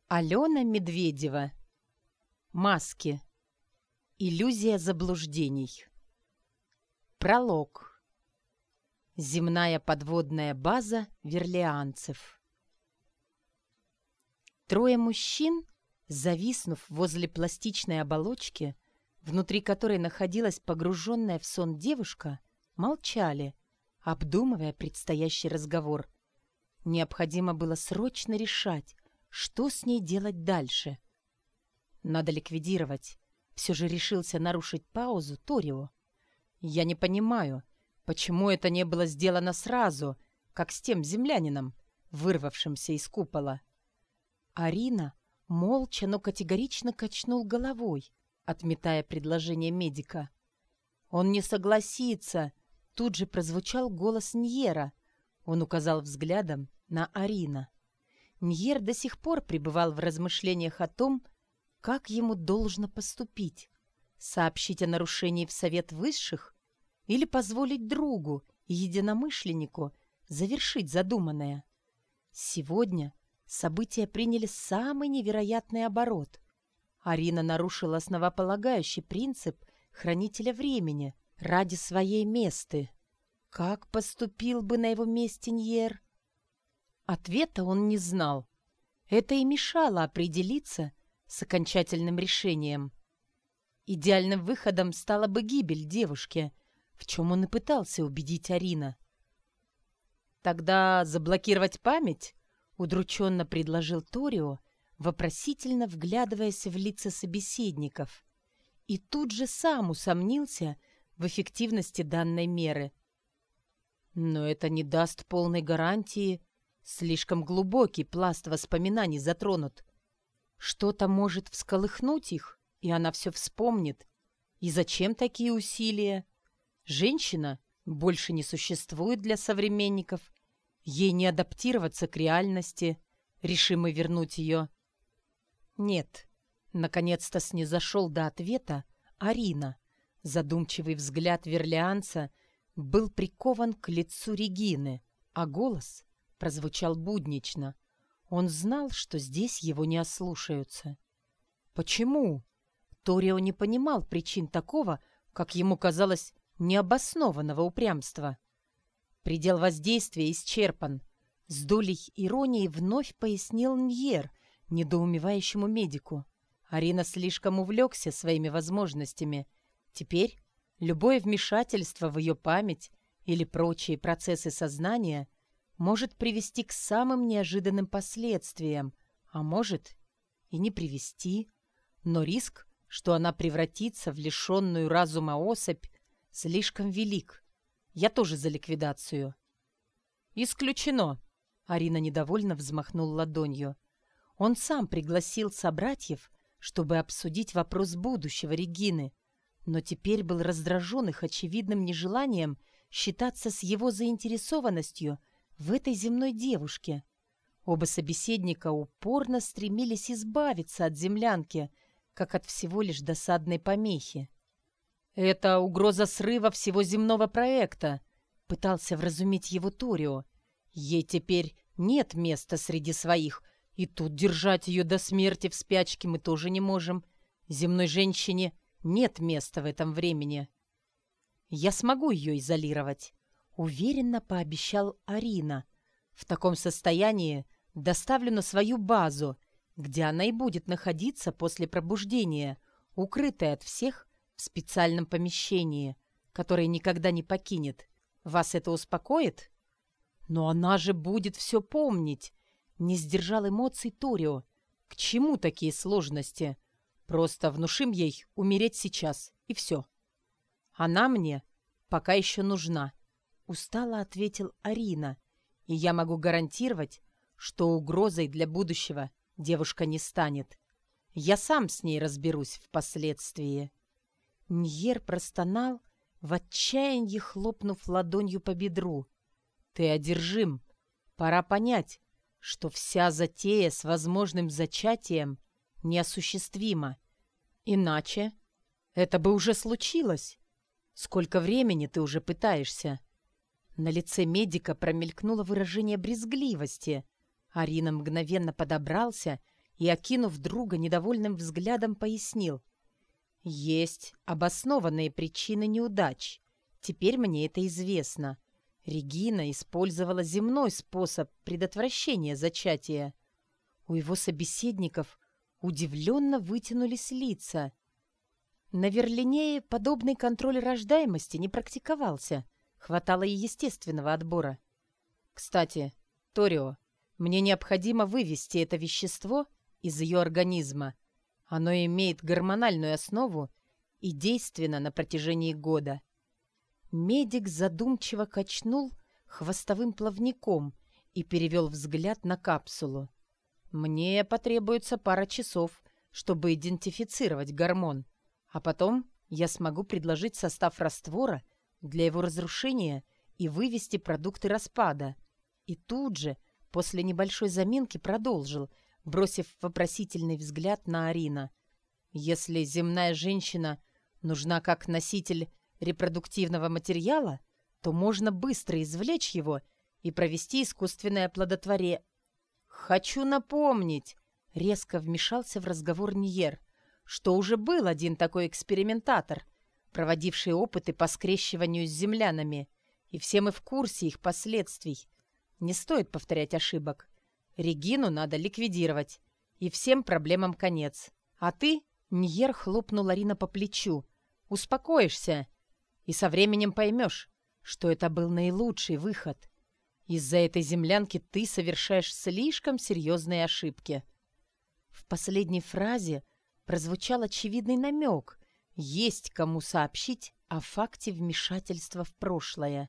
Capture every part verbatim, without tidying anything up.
Алена Медведева. Маски. Иллюзия заблуждений. Пролог. Земная подводная база верлианцев. Трое мужчин, зависнув возле пластичной оболочки, внутри которой находилась погруженная в сон девушка, молчали, обдумывая предстоящий разговор. Необходимо было срочно решать, что с ней делать дальше. Надо ликвидировать. Все же решился нарушить паузу Торио. Я не понимаю, почему это не было сделано сразу, как с тем землянином, вырвавшимся из купола. Арина молча, но категорично качнул головой, отметая предложение медика. Он не согласится. Тут же прозвучал голос Ньера. Он указал взглядом на Арина. Ньер до сих пор пребывал в размышлениях о том, как ему должно поступить. Сообщить о нарушении в Совет Высших или позволить другу и единомышленнику завершить задуманное. Сегодня события приняли самый невероятный оборот. Арина нарушила основополагающий принцип хранителя времени ради своей месты. Как поступил бы на его месте Ньер? Ответа он не знал. Это и мешало определиться с окончательным решением. Идеальным выходом стала бы гибель девушки, в чем он и пытался убедить Арина. «Тогда заблокировать память?» — удрученно предложил Торио, вопросительно вглядываясь в лица собеседников. И тут же сам усомнился в эффективности данной меры. «Но это не даст полной гарантии. Слишком глубокий пласт воспоминаний затронут. Что-то может всколыхнуть их, и она все вспомнит. И зачем такие усилия? Женщина больше не существует для современников. Ей не адаптироваться к реальности, решимы вернуть ее». «Нет», — наконец-то снизошел до ответа Арина. Задумчивый взгляд верлианца был прикован к лицу Регины, а голос прозвучал буднично. Он знал, что здесь его не ослушаются. Почему? Торио не понимал причин такого, как ему казалось, необоснованного упрямства. Предел воздействия исчерпан. С долей иронии вновь пояснил Ньер недоумевающему медику. Арина слишком увлекся своими возможностями. Теперь любое вмешательство в ее память или прочие процессы сознания может привести к самым неожиданным последствиям, а может и не привести. Но риск, что она превратится в лишенную разума особь, слишком велик. Я тоже за ликвидацию. «Исключено!» — Арина недовольно взмахнул ладонью. Он сам пригласил собратьев, чтобы обсудить вопрос будущего Регины, но теперь был раздражен их очевидным нежеланием считаться с его заинтересованностью в этой земной девушке. Оба собеседника упорно стремились избавиться от землянки, как от всего лишь досадной помехи. «Это угроза срыва всего земного проекта», — пытался вразумить его Торио. «Ей теперь нет места среди своих, и тут держать ее до смерти в спячке мы тоже не можем. Земной женщине нет места в этом времени». «Я смогу ее изолировать», — уверенно пообещал Арина. «В таком состоянии доставлю на свою базу, где она и будет находиться после пробуждения, укрытая от всех в специальном помещении, которое никогда не покинет. Вас это успокоит?» «Но она же будет все помнить», — не сдержал эмоций Торио. «К чему такие сложности? Просто внушим ей умереть сейчас, и все». «Она мне пока еще нужна», — устало ответил Арина. «И я могу гарантировать, что угрозой для будущего девушка не станет. Я сам с ней разберусь впоследствии». Ньер простонал, в отчаянии хлопнув ладонью по бедру. «Ты одержим. Пора понять, что вся затея с возможным зачатием неосуществима. Иначе это бы уже случилось. Сколько времени ты уже пытаешься?» На лице медика промелькнуло выражение брезгливости. Арина мгновенно подобрался и, окинув друга недовольным взглядом, пояснил. «Есть обоснованные причины неудач. Теперь мне это известно. Регина использовала земной способ предотвращения зачатия». У его собеседников удивленно вытянулись лица. На Верлинее подобный контроль рождаемости не практиковался. Хватало и естественного отбора. «Кстати, Торио, мне необходимо вывести это вещество из ее организма. Оно имеет гормональную основу и действенно на протяжении года». Медик задумчиво качнул хвостовым плавником и перевел взгляд на капсулу. «Мне потребуется пара часов, чтобы идентифицировать гормон, а потом я смогу предложить состав раствора для его разрушения и вывести продукты распада». И тут же, после небольшой заминки, продолжил, бросив вопросительный взгляд на Арина. «Если земная женщина нужна как носитель репродуктивного материала, то можно быстро извлечь его и провести искусственное оплодотворение». «Хочу напомнить», — резко вмешался в разговор Ньер, «что уже был один такой экспериментатор, проводивший опыты по скрещиванию с землянами, и все мы в курсе их последствий. Не стоит повторять ошибок. Регину надо ликвидировать, и всем проблемам конец. А ты, — Ньер хлопнул Арина по плечу, — успокоишься, и со временем поймешь, что это был наилучший выход. Из-за этой землянки ты совершаешь слишком серьезные ошибки». В последней фразе прозвучал очевидный намек. Есть кому сообщить о факте вмешательства в прошлое.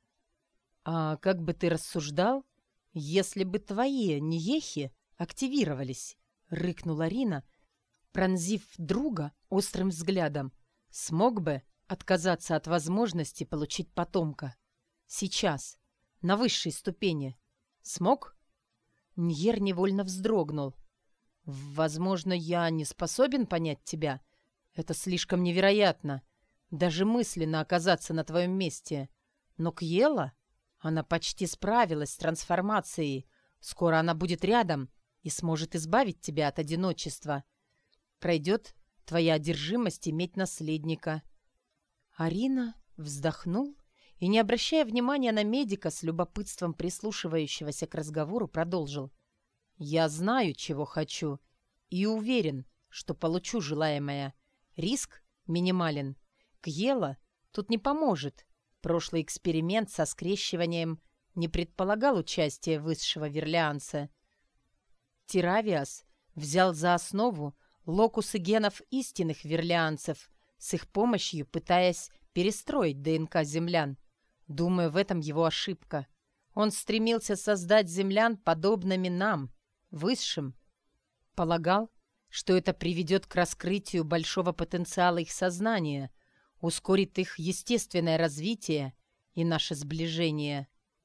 «А как бы ты рассуждал, если бы твои ньехи активировались?» — рыкнула Рина, пронзив друга острым взглядом. «Смог бы отказаться от возможности получить потомка? Сейчас, на высшей ступени. Смог?» Ньер невольно вздрогнул. «Возможно, я не способен понять тебя. Это слишком невероятно. Даже мысленно оказаться на твоем месте. Но Кьела, она почти справилась с трансформацией. Скоро она будет рядом и сможет избавить тебя от одиночества. Пройдет твоя одержимость иметь наследника». Арина вздохнул и, не обращая внимания на медика, с любопытством прислушивающегося к разговору, продолжил. «Я знаю, чего хочу, и уверен, что получу желаемое. Риск минимален. Кьела тут не поможет. Прошлый эксперимент со скрещиванием не предполагал участия высшего верлианца. Тиравиас взял за основу локусы генов истинных верлианцев, с их помощью пытаясь перестроить ДНК землян. Думаю, в этом его ошибка. Он стремился создать землян подобными нам, высшим. Полагал, что это приведет к раскрытию большого потенциала их сознания, ускорит их естественное развитие и наше сближение.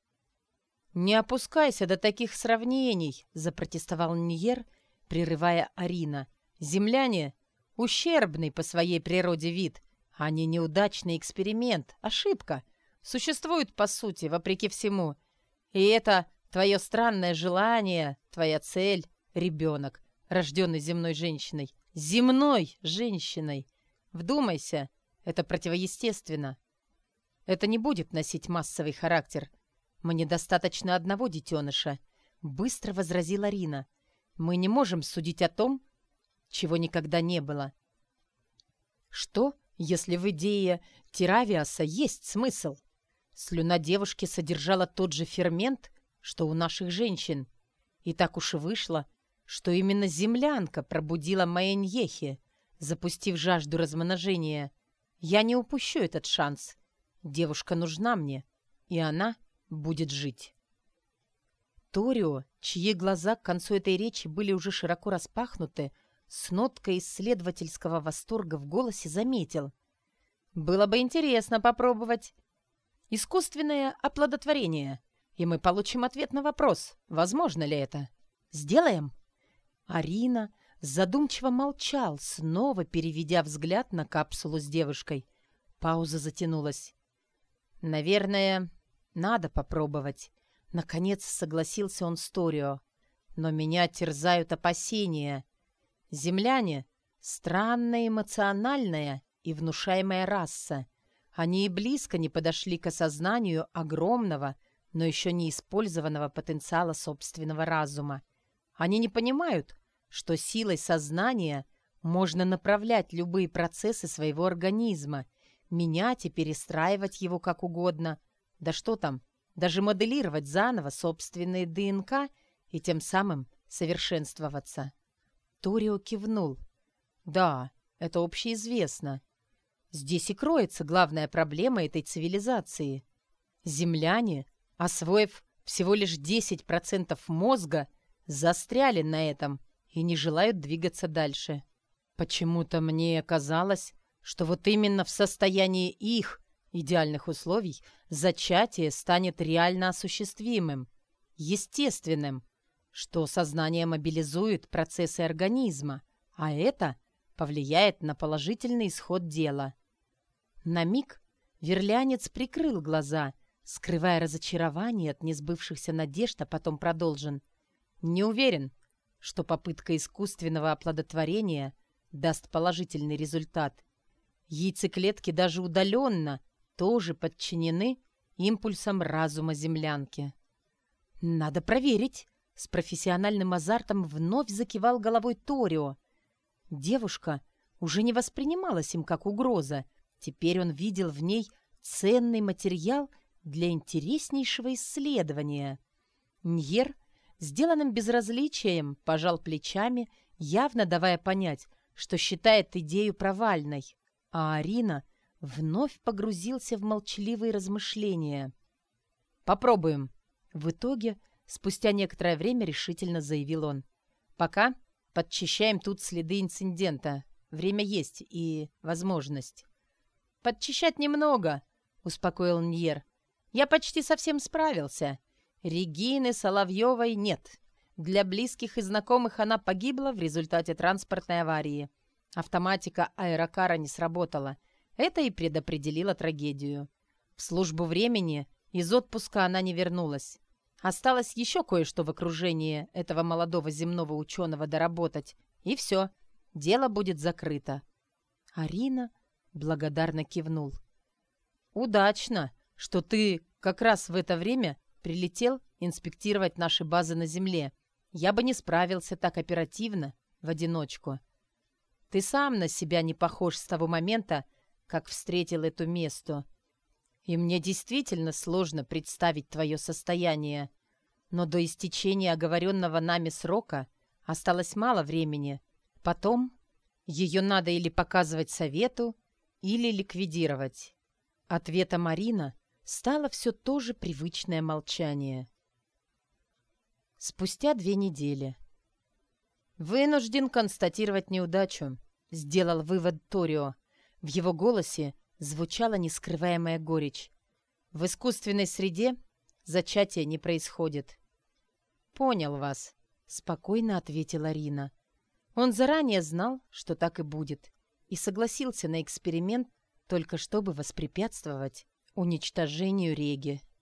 «Не опускайся до таких сравнений», — запротестовал Ньер, прерывая Арина. «Земляне — ущербный по своей природе вид, а не неудачный эксперимент, ошибка. Существуют, по сути, вопреки всему. И это твое странное желание, твоя цель — ребенок, рожденный земной женщиной. Земной женщиной! Вдумайся, это противоестественно. Это не будет носить массовый характер. Мне достаточно одного детеныша», — быстро возразила Рина. «Мы не можем судить о том, чего никогда не было». «Что, если в идее Тиравиаса есть смысл? Слюна девушки содержала тот же фермент, что у наших женщин. И так уж и вышло, что именно землянка пробудила мои ньехи, запустив жажду размножения. Я не упущу этот шанс. Девушка нужна мне, и она будет жить». Торио, чьи глаза к концу этой речи были уже широко распахнуты, с ноткой исследовательского восторга в голосе заметил. «Было бы интересно попробовать искусственное оплодотворение, и мы получим ответ на вопрос, возможно ли это. Сделаем?» Арина задумчиво молчал, снова переведя взгляд на капсулу с девушкой. Пауза затянулась. «Наверное, надо попробовать». Наконец согласился он с Торио. Но меня терзают опасения. Земляне — странная, эмоциональная и внушаемая раса. Они и близко не подошли к осознанию огромного, но еще не использованного потенциала собственного разума. Они не понимают, что силой сознания можно направлять любые процессы своего организма, менять и перестраивать его как угодно. Да что там, даже моделировать заново собственные ДНК и тем самым совершенствоваться. Торио кивнул. Да, это общеизвестно. Здесь и кроется главная проблема этой цивилизации. Земляне, освоив всего лишь десять процентов мозга, застряли на этом и не желают двигаться дальше. Почему-то мне казалось, что вот именно в состоянии их идеальных условий зачатие станет реально осуществимым, естественным, что сознание мобилизует процессы организма, а это повлияет на положительный исход дела. На миг верлянец прикрыл глаза, скрывая разочарование от несбывшихся надежд, а потом продолжен. Не уверен, что попытка искусственного оплодотворения даст положительный результат. Яйцеклетки даже удаленно тоже подчинены импульсам разума землянки. «Надо проверить!» — с профессиональным азартом вновь закивал головой Торио. Девушка уже не воспринималась им как угроза. Теперь он видел в ней ценный материал для интереснейшего исследования. Ньер, сделанным безразличием, пожал плечами, явно давая понять, что считает идею провальной, а Арина вновь погрузился в молчаливые размышления. «Попробуем». В итоге, спустя некоторое время решительно заявил он. «Пока подчищаем тут следы инцидента. Время есть и возможность». «Подчищать немного», — успокоил Ньер. «Я почти совсем справился. Регины Соловьевой нет. Для близких и знакомых она погибла в результате транспортной аварии. Автоматика аэрокара не сработала. Это и предопределило трагедию. В службу времени из отпуска она не вернулась. Осталось еще кое-что в окружении этого молодого земного ученого доработать. И все, дело будет закрыто». Арина благодарно кивнул. «Удачно, что ты как раз в это время прилетел инспектировать наши базы на Земле. Я бы не справился так оперативно, в одиночку. Ты сам на себя не похож с того момента, как встретил эту месту. И мне действительно сложно представить твое состояние. Но до истечения оговоренного нами срока осталось мало времени. Потом ее надо или показывать совету, или ликвидировать». Ответом Марина стало все то же привычное молчание. Спустя две недели. «Вынужден констатировать неудачу», — сделал вывод Торио. В его голосе звучала нескрываемая горечь. «В искусственной среде зачатие не происходит». «Понял вас», — спокойно ответила Рина. Он заранее знал, что так и будет, и согласился на эксперимент, только чтобы воспрепятствовать уничтожению Реги.